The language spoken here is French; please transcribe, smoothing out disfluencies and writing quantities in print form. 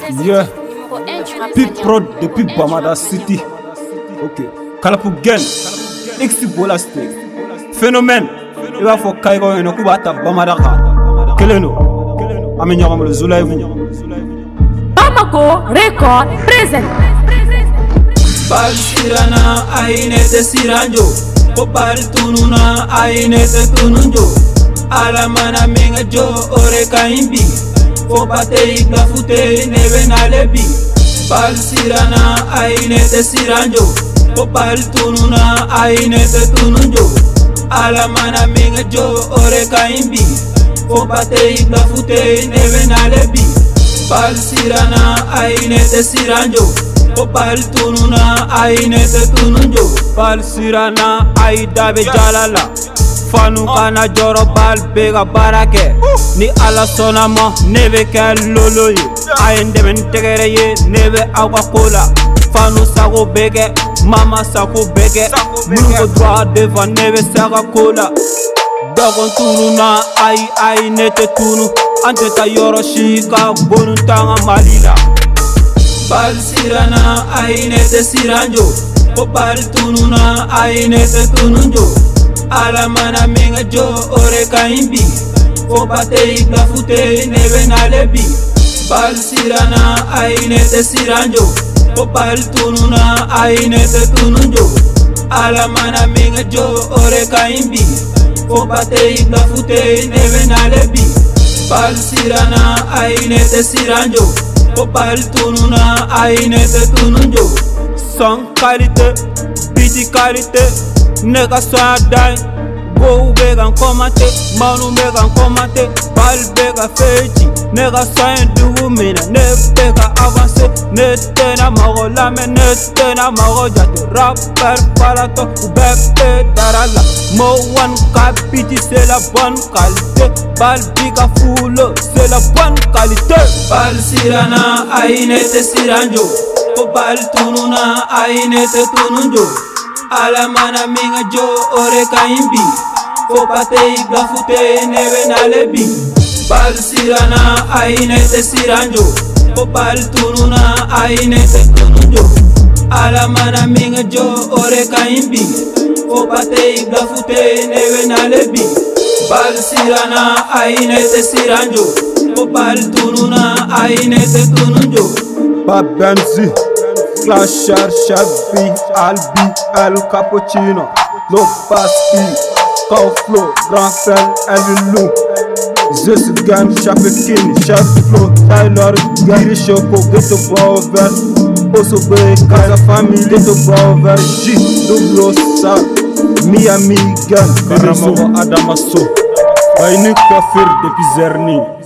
Yeah. Big Prod depuis Bamada City. Ok. Kalapugen. Xi Bola State. Phénomène. Il va falloir Kaigo et Nokubata Bamada. Keleno. Amenyama le Zulaivu. Bamako Record present. Bal sirana ainete siranjo. Popal tununa ainete tununjo. Alamana menga jo ore kaimbi. Popate igla fute neve nalebi. Bal sirana ainete siranjo. Popal tununa ainete tununjo. Alamana menga jo ore kaimbi. Popate igla fute neve nalebi. Bal sirana ainete siranjo. Popal tununa ainete tununjo. Bal sirana aidabe jalala. Fanu kana joro bal bega barake. Ni ala sonama neve ka lolo ye. Aende men tegere ye neve agua cola. Fanu sago bege, mama sago bege. Mungo droit devant neve saga cola. Dogon tununa ai nete tunu. Ante ta yoro shika bonu tanga malila. Bal sirana ainete siranjo. Popal tununa ainete tununjo. Alamana menga jo ore kaimbi. Popate igla fute neve nalebi. Bal sirana ainete siranjo. Popal tununa ainete tununjo. Alamana menga jo ore kaimbi. Popate igla fute neve nalebi. Bal sirana ainete siranjo. Popal tununa ainete tununjo. Son qualité, biti qualité. Nega soya dai. Go bega komate, manu bega komate. Bal bega feiti. Nega soya dugu mina. Ne bega avance. Ne tena mago lame. Ne tena mago jate. Rapper palato. Ubebe darala. Mo one kapiti. C'est la bonne qualité. Bal biga fulo. C'est la bonne qualité. Bal sirana ainete siranjo. Popal tununa ainete tununjo. Alamana minga jo ore kaimbi. Popate igla fute neve nalebi. Bal sirana ainete siranjo. Popal tununa ainete tununjo. Alamana minga jo ore kaimbi. Popate igla fute neve nalebi. Bal sirana ainete siranjo. Popal tununa ainete tununjo. Babenzi. Clasher, Shabby, Albi, El Cappuccino, Lo Basti, Kauflo, Grand Fel, Elvin Lou, Zeus Gan, Chapekin, Chef Flo, Tyler, Gary Choco, Ghetto Bover, Oso Bay, Casa Family, Ghetto Bover, G, Dublo Sa, Miami Gan, Karamawa Adamaso, Bainik Kafir depuis Zerni.